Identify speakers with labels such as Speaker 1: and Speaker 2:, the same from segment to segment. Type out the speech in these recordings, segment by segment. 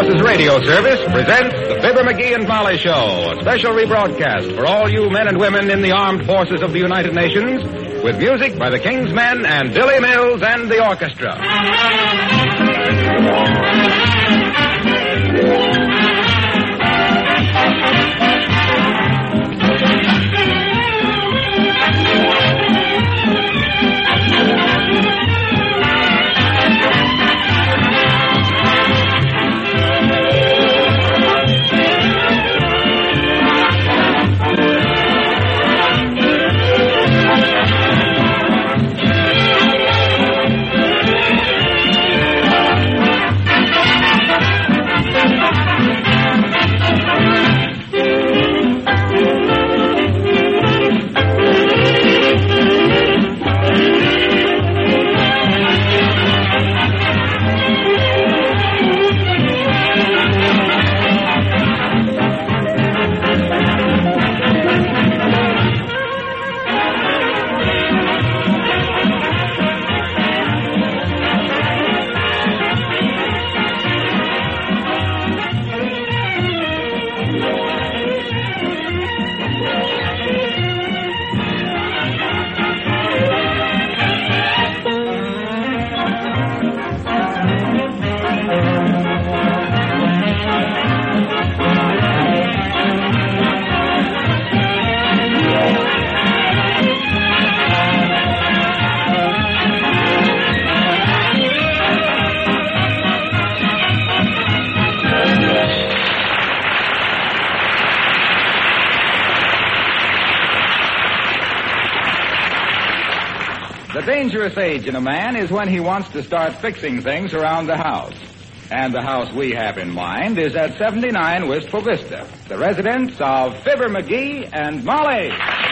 Speaker 1: Forces Radio Service presents the Fibber McGee and Molly Show, a special rebroadcast for all you men and women in the armed forces of the United Nations, with music by the King's Men and Billy Mills and the orchestra.
Speaker 2: The dangerous age in a man is when he wants to start fixing things around the house. And the house we have in mind is at 79 Wistful Vista, the residence of Fibber McGee and Molly.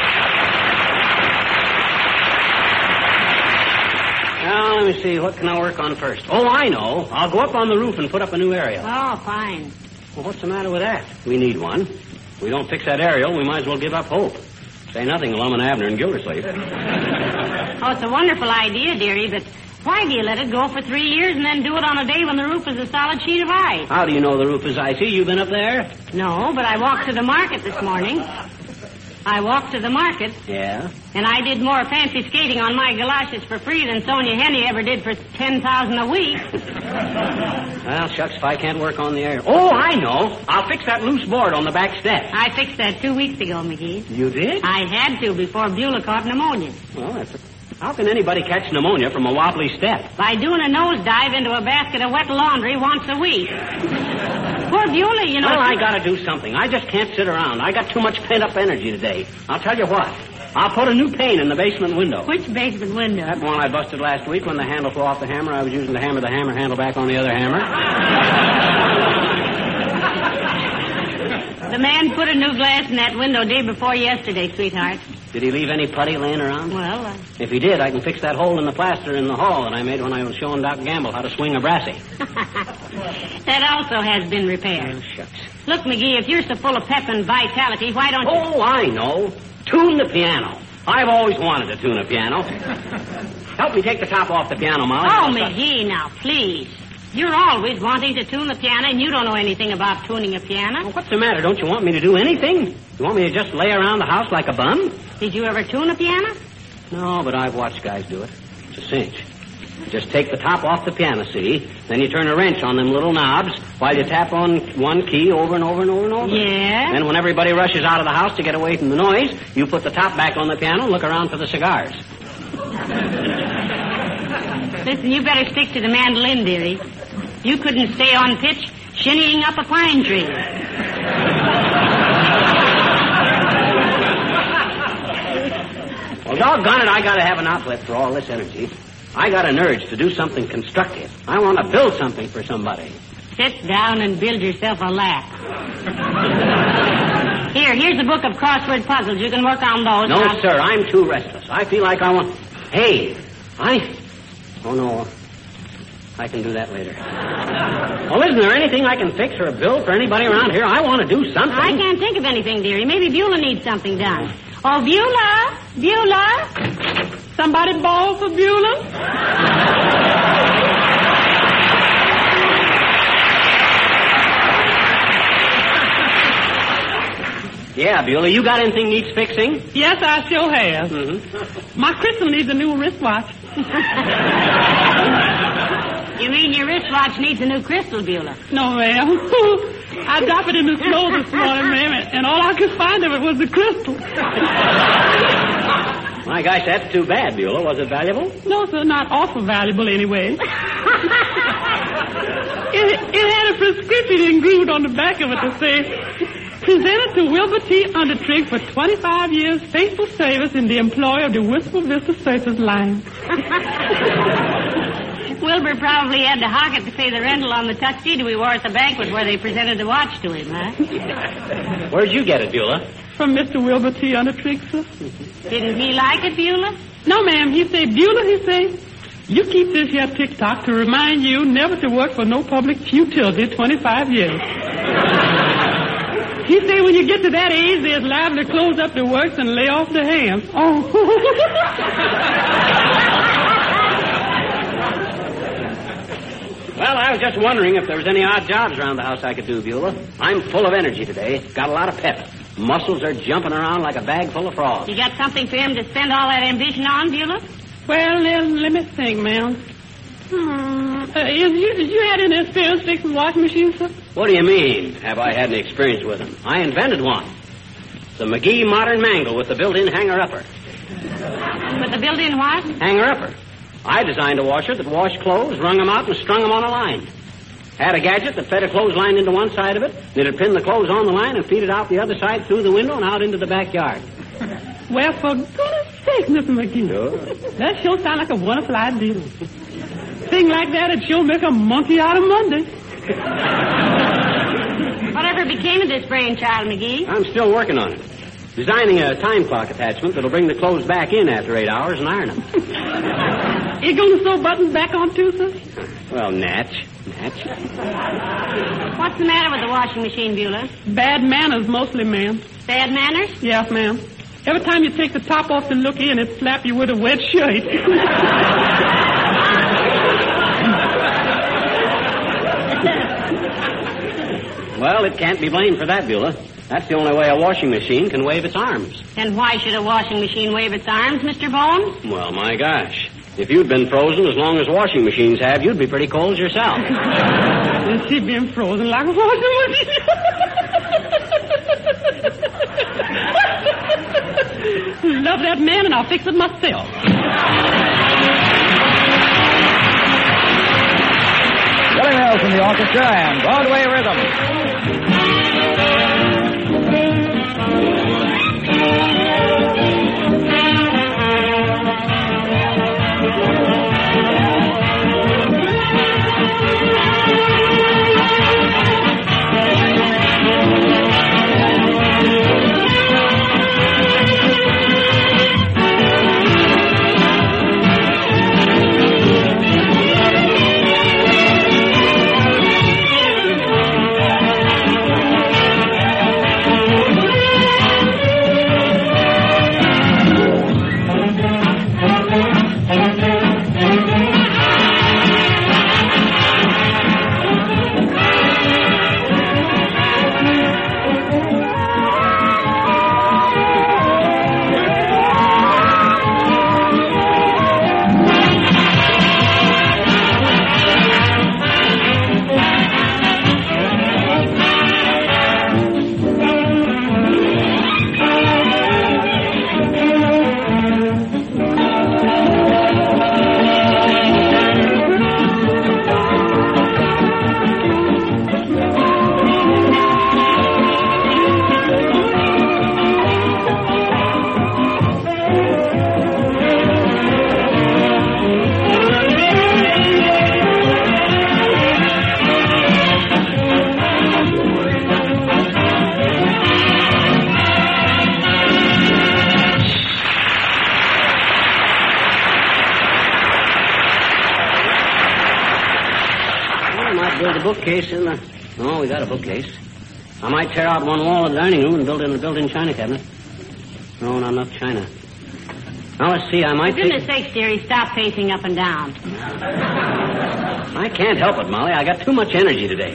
Speaker 3: Now, let me see. What can I work on first? Oh, I know. I'll go up on the roof and put up a new aerial.
Speaker 4: Oh, fine.
Speaker 3: Well, what's the matter with that? We need one. If we don't fix that aerial, we might as well give up hope. Say nothing of Lum and Abner and Gildersleeve.
Speaker 4: Oh, it's a wonderful idea, dearie, but why do you let it go for 3 years and then do it on a day when the roof is a solid sheet of ice?
Speaker 3: How do you know the roof is icy? You been up there?
Speaker 4: No, but I walked to the market this morning. I walked to the market.
Speaker 3: Yeah?
Speaker 4: And I did more fancy skating on my galoshes for free than Sonia Henney ever did for $10,000 a week.
Speaker 3: Well, shucks, if I can't work on the air. Oh, I know. I'll fix that loose board on the back step.
Speaker 4: I fixed that 2 weeks ago, McGee.
Speaker 3: You did?
Speaker 4: I had to before Beulah caught pneumonia.
Speaker 3: Well, how can anybody catch pneumonia from a wobbly step?
Speaker 4: By doing a nosedive into a basket of wet laundry once a week. Poor Beulah, you know.
Speaker 3: Well, I gotta do something. I just can't sit around. I got too much pent-up energy today. I'll tell you what. I'll put a new pane in the basement window.
Speaker 4: Which basement window?
Speaker 3: That one I busted last week when the handle flew off the hammer. I was using to hammer the hammer handle back on the other hammer.
Speaker 4: The man put a new glass in that window day before yesterday, sweetheart.
Speaker 3: Did he leave any putty laying around?
Speaker 4: Well,
Speaker 3: If he did, I can fix that hole in the plaster in the hall that I made when I was showing Doc Gamble how to swing a brassy.
Speaker 4: That also has been repaired.
Speaker 3: Oh, shucks.
Speaker 4: Look, McGee, if you're so full of pep and vitality, why don't you...
Speaker 3: Oh, I know. Tune the piano. I've always wanted to tune a piano. Help me take the top off the piano, Molly.
Speaker 4: Oh, McGee, now, please. You're always wanting to tune the piano, and you don't know anything about tuning a piano.
Speaker 3: Well, what's the matter? Don't you want me to do anything? You want me to just lay around the house like a bum?
Speaker 4: Did you ever tune a piano?
Speaker 3: No, but I've watched guys do it. It's a cinch. You just take the top off the piano, see? Then you turn a wrench on them little knobs while you tap on one key over and over and over and over.
Speaker 4: Yeah?
Speaker 3: Then when everybody rushes out of the house to get away from the noise, you put the top back on the piano and look around for the cigars.
Speaker 4: Listen, you better stick to the mandolin, dearie. You couldn't stay on pitch shinnying up a pine tree.
Speaker 3: Well, doggone it, I gotta have an outlet for all this energy. I got an urge to do something constructive. I want to build something for somebody.
Speaker 4: Sit down and build yourself a lap. Here's a book of crossword puzzles. You can work on those.
Speaker 3: No, sir, I'm too restless. I feel like I want... Hey, Oh, no. I can do that later. Well, isn't there anything I can fix or build for anybody around here? I want to do something.
Speaker 4: I can't think of anything, dearie. Maybe Beulah needs something done. Oh, Beulah! Beulah! Somebody bawl for Beulah?
Speaker 3: Yeah, Beulah, you got anything needs fixing?
Speaker 5: Yes, I sure have.
Speaker 3: Mm-hmm.
Speaker 5: My Crystal needs a new wristwatch.
Speaker 4: You mean your wristwatch needs a new crystal, Beulah?
Speaker 5: No, ma'am. I dropped it in the snow this morning, ma'am, and all I could find of it was the crystal.
Speaker 3: My gosh, that's too bad, Beulah. Was it valuable?
Speaker 5: No, sir, not awful valuable anyway. It had a prescription engraved on the back of it to say, presented to Wilbur T. Undertrigg for 25 years faithful service in the employ of the Wistful Vista Searchers line.
Speaker 4: Wilbur probably had to hock it to pay the rental on the tuxedo we wore at the banquet where they presented the watch to him, huh?
Speaker 3: Where'd you get it, Beulah?
Speaker 5: From Mr. Wilbur T. Undertrigg, sir.
Speaker 4: Didn't he like it, Beulah?
Speaker 5: No, ma'am. He said, Beulah, he said, you keep this here tick-tock to remind you never to work for no public utility 25 years. He said when you get to that age, they're liable to close up the works and lay off the hands. Oh.
Speaker 3: Well, I was just wondering if there was any odd jobs around the house I could do, Beulah. I'm full of energy today. Got a lot of pep. Muscles are jumping around like a bag full of frogs.
Speaker 4: You got something for him to spend all that ambition on, Beulah?
Speaker 5: Well, let me think, ma'am. You had any experience fixing washing machines, sir?
Speaker 3: What do you mean, have I had any experience with them? I invented one. The McGee Modern Mangle with the built-in hanger-upper.
Speaker 4: With the built-in what?
Speaker 3: Hanger-upper. I designed a washer that washed clothes, wrung them out, and strung them on a line. Had a gadget that fed a clothesline into one side of it, and it'd pin the clothes on the line and feed it out the other side through the window and out into the backyard.
Speaker 5: Well, for goodness sake, Mr. McGee.
Speaker 3: Sure.
Speaker 5: That sure sounds like a wonderful idea. Thing like that, it'd sure make a monkey out of Monday.
Speaker 4: Whatever became of this brainchild, McGee?
Speaker 3: I'm still working on it. Designing a time clock attachment that'll bring the clothes back in after 8 hours and iron them.
Speaker 5: You going to sew buttons back on, too, sir?
Speaker 3: Well, Natch.
Speaker 4: What's the matter with the washing machine, Beulah?
Speaker 5: Bad manners, mostly, ma'am.
Speaker 4: Bad manners?
Speaker 5: Yes, ma'am. Every time you take the top off to look in, it slap you with a wet shirt.
Speaker 3: Well, it can't be blamed for that, Beulah. That's the only way a washing machine can wave its arms.
Speaker 4: Then why should a washing machine wave its arms, Mr. Bones?
Speaker 3: Well, my gosh. If you'd been frozen as long as washing machines have, you'd be pretty cold yourself.
Speaker 5: And she'd been frozen like a washing machine. Love that man, and I'll fix it myself.
Speaker 2: Billy Mills from the orchestra and Broadway Rhythm.
Speaker 3: Bookcase in the... Oh, we got a bookcase. I might tear out one wall of the dining room and build in a built-in china cabinet. No, not enough china. Now, let's see, I might
Speaker 4: For goodness sakes, dearie, stop pacing up and down.
Speaker 3: I can't help it, Molly. I got too much energy today.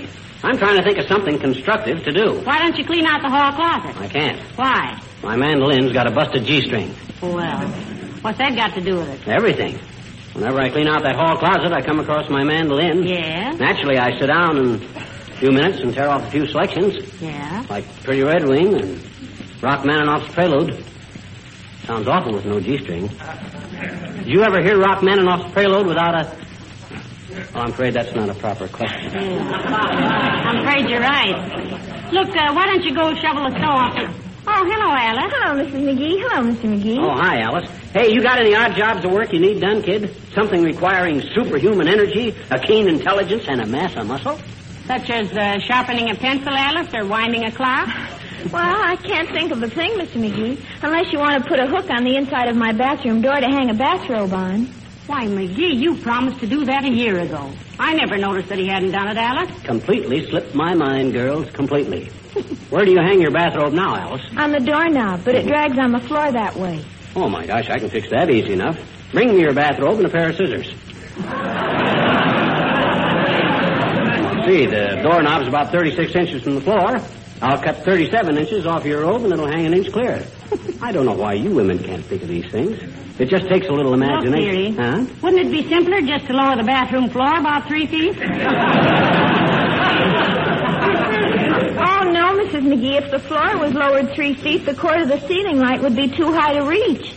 Speaker 3: I'm trying to think of something constructive to do.
Speaker 4: Why don't you clean out the hall closet?
Speaker 3: I can't.
Speaker 4: Why?
Speaker 3: My mandolin's got a busted G-string.
Speaker 4: Well, what's that got to do with it?
Speaker 3: Everything. Whenever I clean out that hall closet, I come across my mandolin.
Speaker 4: Yeah?
Speaker 3: Naturally, I sit down in a few minutes and tear off a few selections.
Speaker 4: Yeah?
Speaker 3: Like Pretty Red Wing and Rachmaninoff's Prelude. Sounds awful with no G-string. Did you ever hear Rachmaninoff's Prelude without a... Oh, I'm afraid that's not a proper question.
Speaker 4: I'm afraid you're right. Look, why don't you go shovel the snow off it? Oh, hello, Alice.
Speaker 6: Hello, Mrs. McGee. Hello, Mr. McGee.
Speaker 3: Oh, hi, Alice. Hey, you got any odd jobs of work you need done, kid? Something requiring superhuman energy, a keen intelligence, and a mass of muscle?
Speaker 4: Such as sharpening a pencil, Alice, or winding a clock?
Speaker 6: Well, I can't think of a thing, Mr. McGee, unless you want to put a hook on the inside of my bathroom door to hang a bathrobe on.
Speaker 4: Why, McGee, you promised to do that a year ago. I never noticed that he hadn't done it, Alice.
Speaker 3: Completely slipped my mind, girls, completely. Where do you hang your bathrobe now, Alice?
Speaker 6: On the doorknob, but it drags on the floor that way.
Speaker 3: Oh, my gosh, I can fix that easy enough. Bring me your bathrobe and a pair of scissors. See, the doorknob's about 36 inches from the floor. I'll cut 37 inches off your robe and it'll hang an inch clear. I don't know why you women can't think of these things. It just takes a little imagination.
Speaker 4: Look, dearie, wouldn't it be simpler just to lower the bathroom floor about 3 feet?
Speaker 6: Oh, no, Mrs. McGee. If the floor was lowered 3 feet, the cord of the ceiling light would be too high to reach.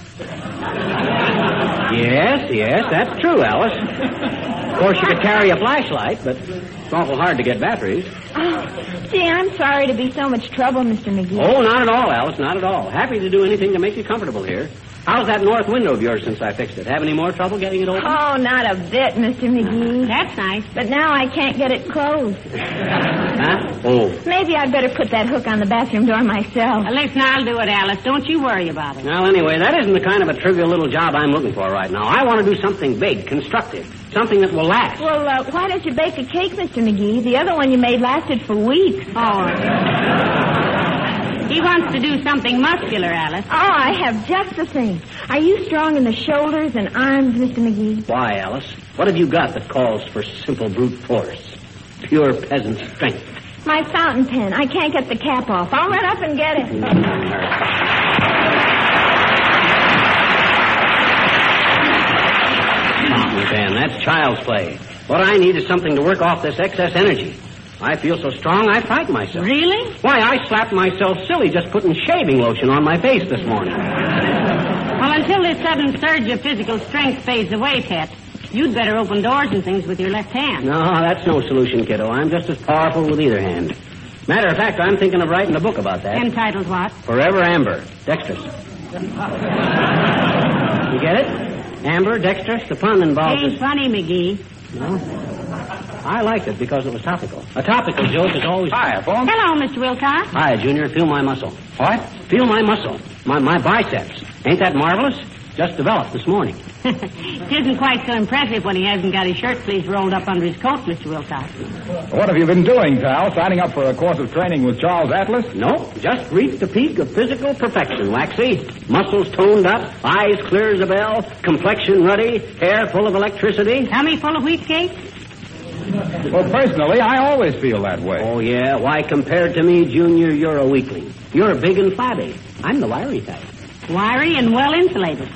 Speaker 3: Yes, that's true, Alice. Of course, you could carry a flashlight, but it's awful hard to get batteries.
Speaker 6: Oh, gee, I'm sorry to be so much trouble, Mr. McGee.
Speaker 3: Oh, not at all, Alice, not at all. Happy to do anything to make you comfortable here. How's that north window of yours since I fixed it? Have any more trouble getting it open?
Speaker 6: Oh, not a bit, Mr. McGee.
Speaker 4: That's nice.
Speaker 6: But now I can't get it closed.
Speaker 3: Huh? Oh.
Speaker 6: Maybe I'd better put that hook on the bathroom door myself.
Speaker 4: Listen, I'll do it, Alice. Don't you worry about it.
Speaker 3: Well, anyway, that isn't the kind of a trivial little job I'm looking for right now. I want to do something big, constructive, something that will last.
Speaker 6: Well, why don't you bake a cake, Mr. McGee? The other one you made lasted for weeks.
Speaker 4: Oh. He wants to do something muscular, Alice.
Speaker 6: Oh, I have just the thing. Are you strong in the shoulders and arms, Mr. McGee?
Speaker 3: Why, Alice? What have you got that calls for simple brute force? Pure peasant strength.
Speaker 6: My fountain pen. I can't get the cap off. I'll run up and get it.
Speaker 3: Fountain pen, that's child's play. What I need is something to work off this excess energy. I feel so strong, I frighten myself.
Speaker 4: Really?
Speaker 3: Why, I slapped myself silly just putting shaving lotion on my face this morning.
Speaker 4: Well, until this sudden surge of physical strength fades away, Pet, you'd better open doors and things with your left hand.
Speaker 3: No, that's no solution, kiddo. I'm just as powerful with either hand. Matter of fact, I'm thinking of writing a book about that.
Speaker 4: Entitled what?
Speaker 3: Forever Amber, dexterous. You get it? Amber, dexterous, the pun involves...
Speaker 4: Ain't funny, McGee.
Speaker 3: No? I liked it because it was topical. A topical joke is always...
Speaker 2: Hi, Phone.
Speaker 4: Hello, Mr. Wilcox.
Speaker 3: Hi, Junior. Feel my muscle.
Speaker 2: What?
Speaker 3: Feel my muscle. My biceps. Ain't that marvelous? Just developed this morning.
Speaker 4: It isn't quite so impressive when he hasn't got his shirt sleeves rolled up under his coat, Mr. Wilcox.
Speaker 2: What have you been doing, pal? Signing up for a course of training with Charles Atlas?
Speaker 3: No, just reached the peak of physical perfection, Waxy. Muscles toned up, eyes clear as a bell, complexion ruddy, hair full of electricity.
Speaker 4: Tummy full of wheat cakes?
Speaker 2: Well, personally, I always feel that way.
Speaker 3: Oh, yeah? Why, compared to me, Junior, you're a weakling. You're big and flabby. I'm the wiry type.
Speaker 4: Wiry and well insulated.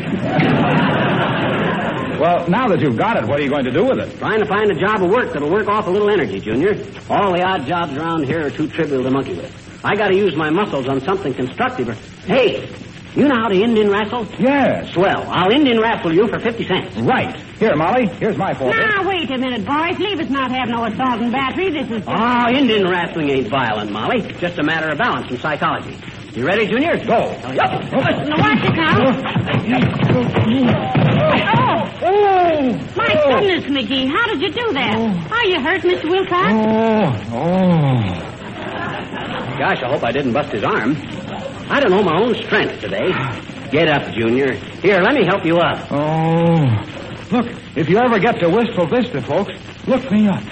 Speaker 2: Well, now that you've got it, what are you going to do with it?
Speaker 3: Trying to find a job of work that'll work off a little energy, Junior. All the odd jobs around here are too trivial to monkey with. I gotta use my muscles on something constructive. Hey, you know how to Indian wrestle?
Speaker 2: Yes.
Speaker 3: Swell. I'll Indian wrestle you for 50 cents.
Speaker 2: Right. Here, Molly, here's my forfeit.
Speaker 4: Now, wait a minute, boys. Leave us not have no assault and battery. This is...
Speaker 3: Oh, Indian wrestling ain't violent, Molly. It's just a matter of balance and psychology. You ready, Junior?
Speaker 2: Go.
Speaker 3: Yup.
Speaker 4: Now, watch it now.
Speaker 2: Oh!
Speaker 4: My goodness, McGee, how did you do that? Are you hurt, Mr. Wilcox?
Speaker 2: Oh.
Speaker 3: Gosh, I hope I didn't bust his arm. I don't know my own strength today. Get up, Junior. Here, let me help you up.
Speaker 2: Oh. Look, if you ever get to Wistful Vista, folks, look me up.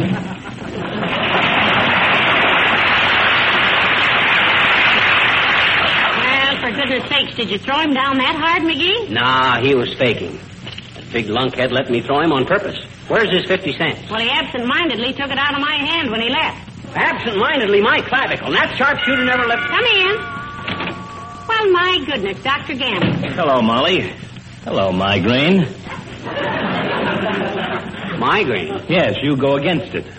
Speaker 4: Well, for goodness sakes, did you throw him down that hard, McGee?
Speaker 3: Nah, he was faking. That big lunkhead let me throw him on purpose. Where's his 50 cents?
Speaker 4: Well, he absent-mindedly took it out of my hand when he left.
Speaker 3: Absent-mindedly, my clavicle. And that sharpshooter never left...
Speaker 4: Come in. Well, my goodness, Dr. Gamble.
Speaker 7: Hello, Molly. Hello, migraine.
Speaker 3: Migraine?
Speaker 7: Yes, you go against it.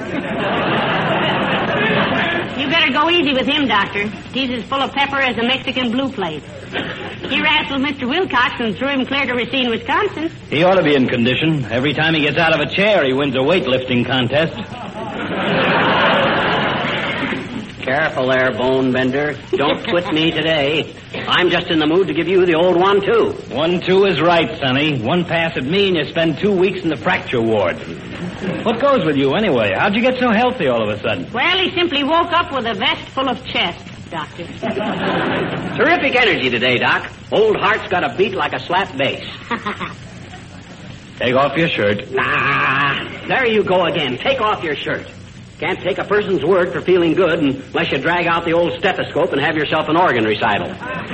Speaker 4: You better go easy with him, Doctor. He's as full of pepper as a Mexican blue plate. He wrestled Mr. Wilcox and threw him clear to Racine, Wisconsin.
Speaker 7: He ought to be in condition. Every time he gets out of a chair, he wins a weightlifting contest.
Speaker 3: Careful there, bone bender. Don't twist me today. I'm just in the mood to give you the old 1-2.
Speaker 7: 1-2 is right, Sonny. One pass at me and you spend 2 weeks in the fracture ward. What goes with you anyway? How'd you get so healthy all of a sudden?
Speaker 4: Well, he simply woke up with a vest full of chest, Doctor.
Speaker 3: Terrific energy today, Doc. Old heart's got a beat like a slap bass.
Speaker 7: Take off your shirt.
Speaker 3: Nah, there you go again. Take off your shirt. Can't take a person's word for feeling good unless you drag out the old stethoscope and have yourself an organ recital.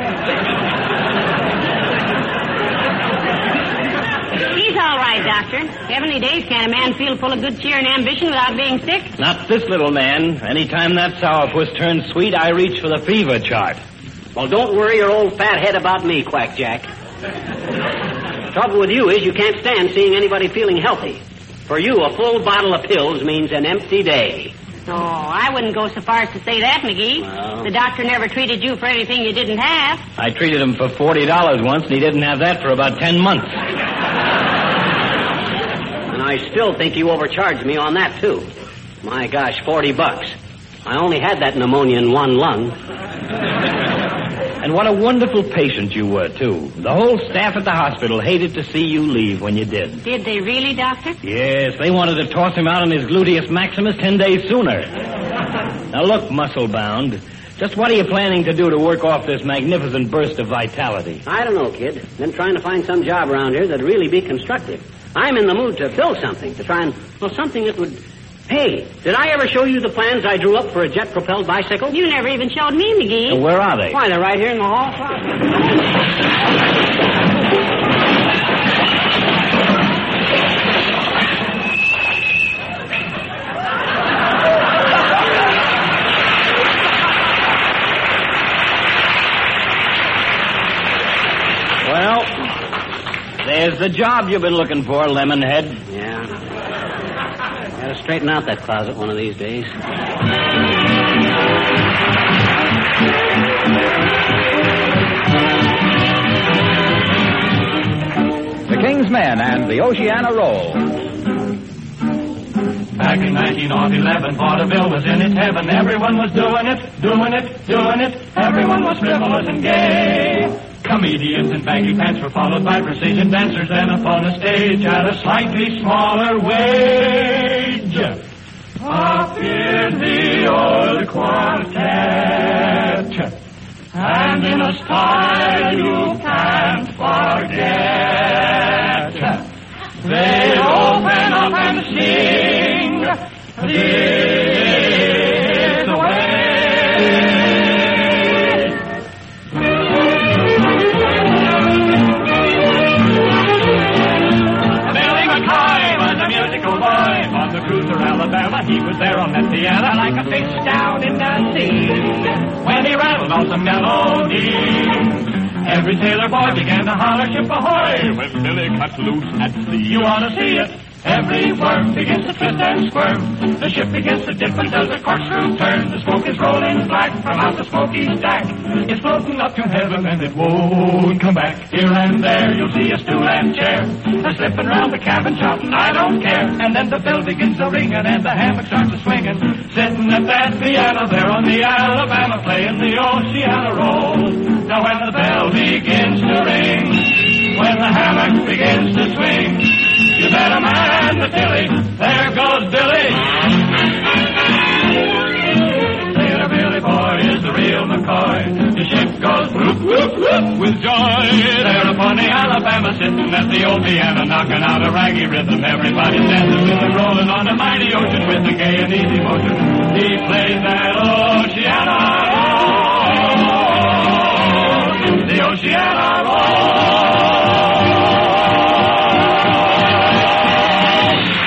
Speaker 4: He's all right, Doctor. 70 days can a man feel full of good cheer and ambition without being sick?
Speaker 7: Not this little man. Anytime that sourpuss turns sweet, I reach for the fever chart.
Speaker 3: Well, don't worry your old fat head about me, Quack Jack. Trouble with you is you can't stand seeing anybody feeling healthy. For you, a full bottle of pills means an empty day.
Speaker 4: Oh, I wouldn't go so far as to say that, McGee.
Speaker 3: Well.
Speaker 4: The doctor never treated you for anything you didn't have.
Speaker 7: I treated him for $40 once, and he didn't have that for about 10 months.
Speaker 3: And I still think you overcharged me on that, too. My gosh, $40. I only had that pneumonia in one lung.
Speaker 7: And what a wonderful patient you were, too. The whole staff at the hospital hated to see you leave when you did.
Speaker 4: Did they really, Doctor?
Speaker 7: Yes, they wanted to toss him out on his gluteus maximus 10 days sooner. Now look, muscle-bound, just what are you planning to do to work off this magnificent burst of vitality?
Speaker 3: I don't know, kid. Been trying to find some job around here that'd really be constructive. I'm in the mood to build something, to try and, well, something that would... Hey, did I ever show you the plans I drew up for a jet-propelled bicycle?
Speaker 4: You never even showed me, McGee.
Speaker 7: Where are they?
Speaker 3: Why, they're right here in the hall.
Speaker 7: Well, there's the job you've been looking for, Lemonhead.
Speaker 3: Yeah. Gotta straighten out that closet one of these days.
Speaker 2: The King's Men and the Oceana Roll.
Speaker 8: Back in 1911, vaudeville was in its heaven. Everyone was doing it, doing it, doing it. Everyone was frivolous and gay. Comedians in baggy pants were followed by precision dancers, then upon a stage at a slightly smaller wage. Appeared the old quartet, and in a style you can't forget, they open up and sing this way. Billy McCoy was a musical boy on the cruiser Alabama. He was there on that piano like a fish down in the sea. When he rattled on some melody, every sailor boy began to holler, ship ahoy, when Billy cut loose at sea. You ought to see it. Every worm begins to twist and squirm. The ship begins to dip until the corkscrew turns. The smoke is rolling black from out the smoky stack. It's floating up to heaven and it won't come back. Here and there you'll see a stool and chair. They're slipping round the cabin shouting, I don't care. And then the bell begins to ringing and the hammock starts to swinging. Sitting at that piano there on the Alabama, playing the Oceana Roll. Now when the bell begins to ring, when the hammock begins to swing, you better man the tilly. There goes Billy. Sailor Billy boy is the real McCoy. The ship goes whoop, whoop, whoop with joy. There upon the Alabama, sitting at the old piano, knocking out a raggy rhythm. Everybody's dancing with him, rolling on the mighty ocean with a gay and easy motion. He plays that Oceana roll, the Oceana roll.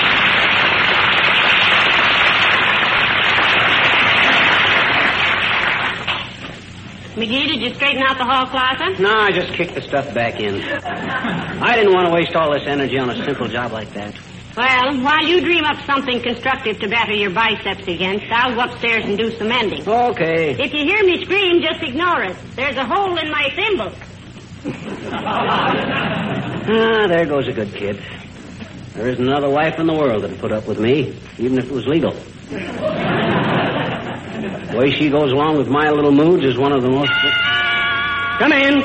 Speaker 4: hall closet?
Speaker 3: No, I just kicked the stuff back in. I didn't want to waste all this energy on a simple job like that.
Speaker 4: Well, while you dream up something constructive to batter your biceps against, I'll go upstairs and do some mending.
Speaker 3: Okay.
Speaker 4: If you hear me scream, just ignore it. There's a hole in my thimble.
Speaker 3: There goes a good kid. There isn't another wife in the world that'd put up with me, even if it was legal. The way she goes along with my little moods is one of the most... Come in.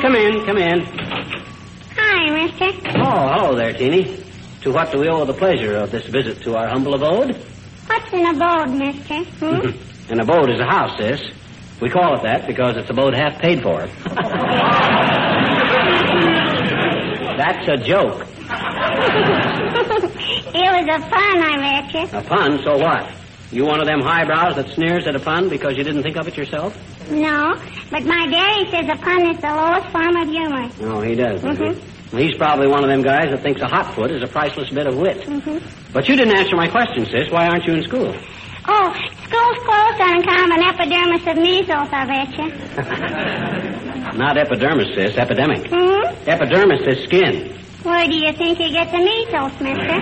Speaker 6: Hi, mister.
Speaker 3: Oh, hello there, Teeny. To what do we owe the pleasure of this visit to our humble abode?
Speaker 6: What's an abode, mister?
Speaker 3: An abode is a house, sis. We call it that because it's a boat half paid for. That's a joke.
Speaker 6: It was a pun, I bet you.
Speaker 3: A pun? So what? You one of them highbrows that sneers at a pun because you didn't think of it yourself?
Speaker 6: No, but my daddy says a pun is the lowest form of humor.
Speaker 3: Oh, he does, does he? Well, he's probably one of them guys that thinks a hot foot is a priceless bit of wit. But you didn't answer my question, sis. Why aren't you in school?
Speaker 6: Oh, school's closed on account of an epidermis of measles, I bet you.
Speaker 3: Not epidermis, sis. Epidemic. Epidermis is skin.
Speaker 6: Where do you think you get the measles, mister?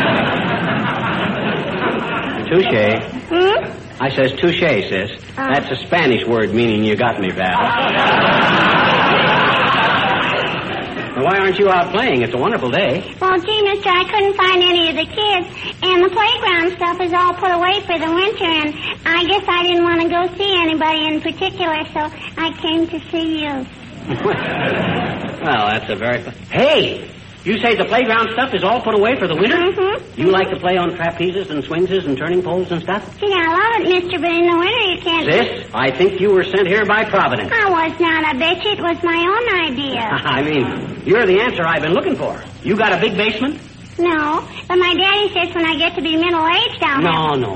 Speaker 3: Touche. I says touche, sis. That's a Spanish word meaning you got me, pal. Well, why aren't you out playing? It's a wonderful day.
Speaker 6: Well, gee, mister, I couldn't find any of the kids, and the playground stuff is all put away for the winter, and I guess I didn't want to go see anybody in particular, so I came to see you.
Speaker 3: Well, that's a very... Hey! You say the playground stuff is all put away for the winter? You like to play on trapezes and swingses and turning poles and stuff?
Speaker 6: Gee, I love it, mister, but in the winter you can't...
Speaker 3: Sis, I think you were sent here by Providence.
Speaker 6: I was not. I bet you it was my own idea.
Speaker 3: I mean, you're the answer I've been looking for. You got a big basement?
Speaker 6: No, but my daddy says when I get to be middle-aged, I'll have...
Speaker 3: No.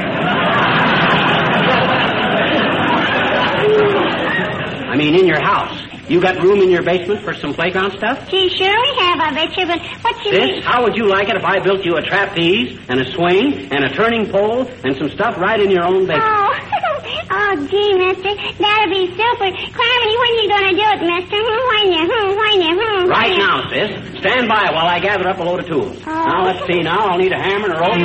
Speaker 3: I mean, in your house. You got room in your basement for some playground stuff?
Speaker 6: Gee, sure we have, I bet you, but what you mean?
Speaker 3: Sis, how would you like it if I built you a trapeze and a swing and a turning pole and some stuff right in your own basement?
Speaker 6: Oh, gee, mister, that'd be super. Clammy, when you gonna do it, mister? When you?
Speaker 3: Right now, sis. Stand by while I gather up a load of tools.
Speaker 6: Oh.
Speaker 3: Now, let's see now. I'll need a hammer and a rope.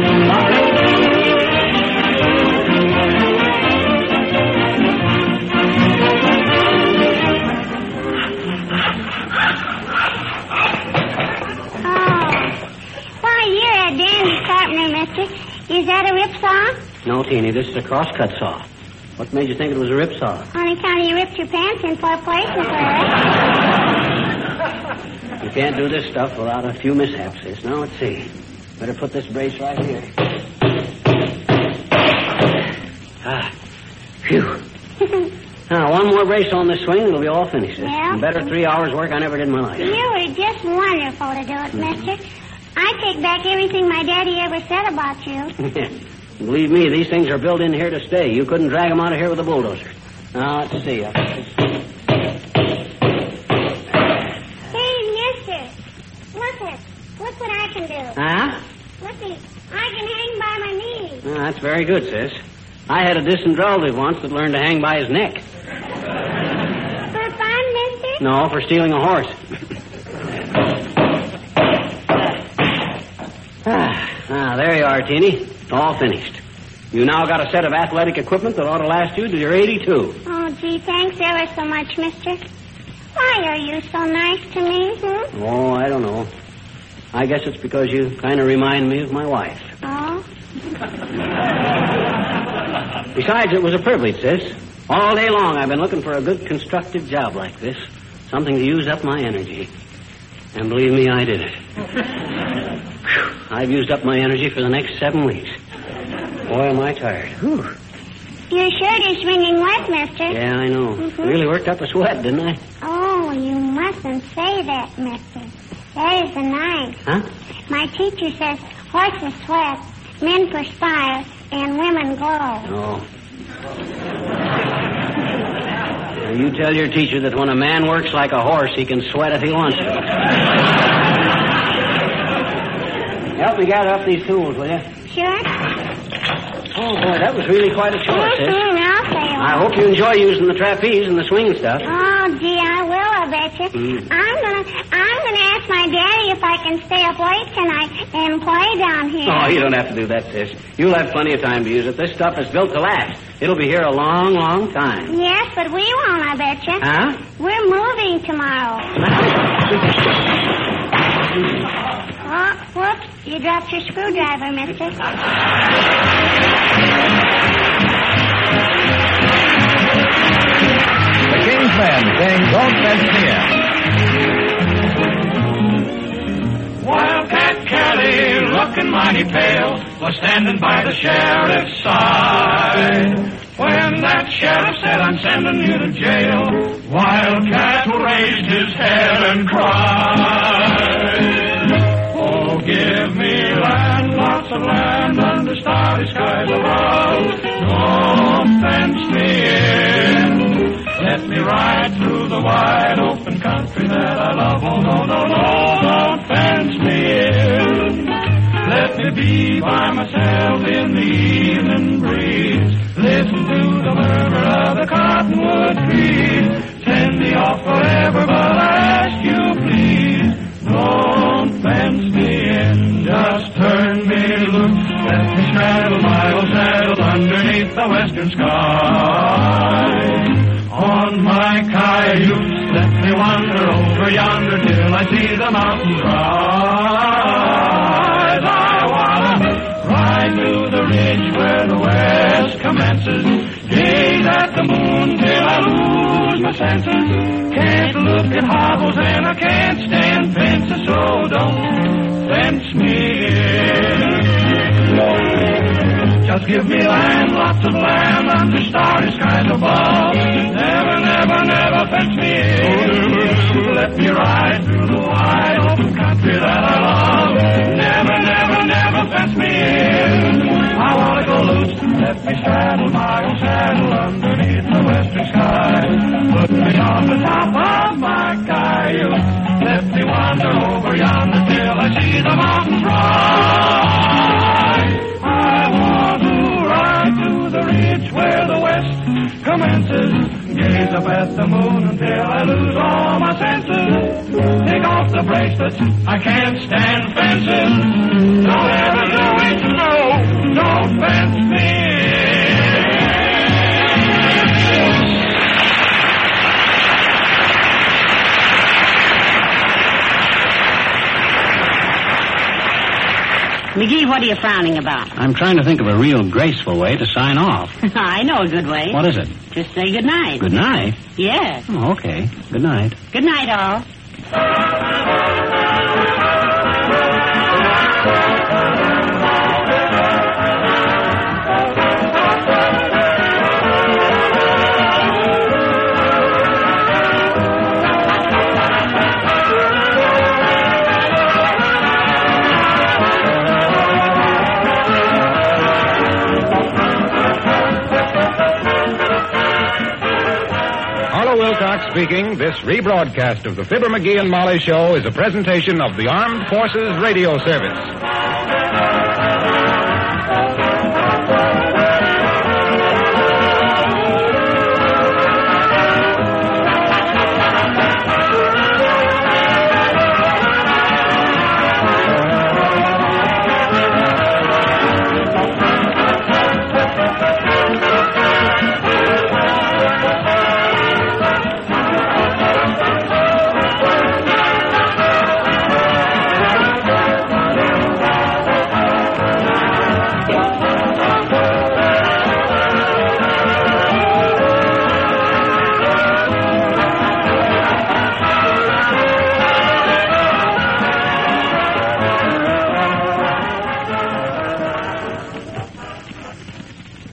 Speaker 6: Is that a rip saw?
Speaker 3: No, Teeny, this is a cross-cut saw. What made you think it was a rip saw?
Speaker 6: On account of you ripped your pants in 4 places, sir.
Speaker 3: You can't do this stuff without a few mishaps, sis. Now, let's see. Better put this brace right here. Phew. Now, one more brace on this swing and it'll be all finished, sis.
Speaker 6: Yeah?
Speaker 3: Better 3 hours work I never did in my life.
Speaker 6: You were just wonderful to do it, mister. I take back everything my daddy ever said about you.
Speaker 3: Believe me, these things are built in here to stay. You couldn't drag them out of here with a bulldozer. Now, let's see.
Speaker 6: Hey, mister. Look what I can do.
Speaker 3: Huh?
Speaker 6: Looky, I can hang by my knees.
Speaker 3: Oh, that's very good, sis. I had a distant relative once that learned to hang by his neck.
Speaker 6: For fun, mister?
Speaker 3: No, for stealing a horse. There you are, Teeny. All finished. You now got a set of athletic equipment that ought to last you till you're 82.
Speaker 6: Oh, gee, thanks ever so much, mister. Why are you so nice to me,
Speaker 3: Oh, I don't know. I guess it's because you kind of remind me of my wife.
Speaker 6: Oh?
Speaker 3: Besides, it was a privilege, sis. All day long I've been looking for a good constructive job like this. Something to use up my energy. And believe me, I did it. I've used up my energy for the next 7 weeks. Boy, am I tired. Whew.
Speaker 6: Your shirt is wringing wet, mister.
Speaker 3: Yeah, I know. Really worked up a sweat, didn't I?
Speaker 6: Oh, you mustn't say that, mister. That is a knife.
Speaker 3: Huh?
Speaker 6: My teacher says horses sweat, men perspire, and women glow.
Speaker 3: Oh. Now, you tell your teacher that when a man works like a horse, he can sweat if he wants to. Help me gather up these tools, will you?
Speaker 6: Sure.
Speaker 3: Oh, boy, that was really quite a chore, sis.
Speaker 6: I'll say
Speaker 3: I hope you enjoy using the trapeze and the swing stuff.
Speaker 6: Oh, gee, I betcha. I'm gonna ask my daddy if I can stay up late tonight and play down here.
Speaker 3: Oh, you don't have to do that, Sis. You'll have plenty of time to use it. This stuff is built to last. It'll be here a long, long time.
Speaker 6: Yes, but we won't, I betcha.
Speaker 3: Huh?
Speaker 6: We're moving tomorrow. Oh, whoops. You dropped your screwdriver, mister.
Speaker 1: The King's Men saying, "Don't fence me in."
Speaker 8: Wildcat Kelly, looking mighty pale, was standing by the sheriff's side. When that sheriff said, "I'm sending you to jail," Wildcat raised his head and cried, "Oh, give me land, lots of land, under starry skies above. Don't fence me in. Let me ride through the wide open country that I love. Oh, no, no, no, don't fence me in. Let me be by myself in the evening breeze. Listen to the murmur of the cottonwood trees. Send me off forever, but I ask you, please, don't fence me in. Just turn me loose. Let me straddle my old saddle underneath the western sky. On my cayuse, let me wander over yonder till I see the mountains rise. I wanna ride to the ridge where the west commences, gaze at the moon till I lose my senses. Can't look at hobbles and I can't stand fences, so don't fence me in. Just give me land, lots of land, under starry skies above. Never, never, never fence me in. Let me ride through the wide open country that I love. Never, never, never fence me in. I want to go loose. Let me straddle my old saddle underneath the western sky. Put me on the top of my cayuse. Let me wander over yonder till I see the mountains rise. I want to ride to the ridge where the west commences. Gaze up at the moon until I lose all my senses. Take off the bracelets, I can't stand fences. Don't ever do it, no, don't fence me.
Speaker 4: McGee, what are you frowning about?
Speaker 3: I'm trying to think of a real graceful way to sign off.
Speaker 4: I know a good way.
Speaker 3: What is it?
Speaker 4: Just say good night.
Speaker 3: Good night?
Speaker 4: Yes.
Speaker 3: Oh, okay. Good night.
Speaker 4: Good night, all.
Speaker 1: Wilcox speaking. This rebroadcast of the Fibber McGee and Molly Show is a presentation of the Armed Forces Radio Service.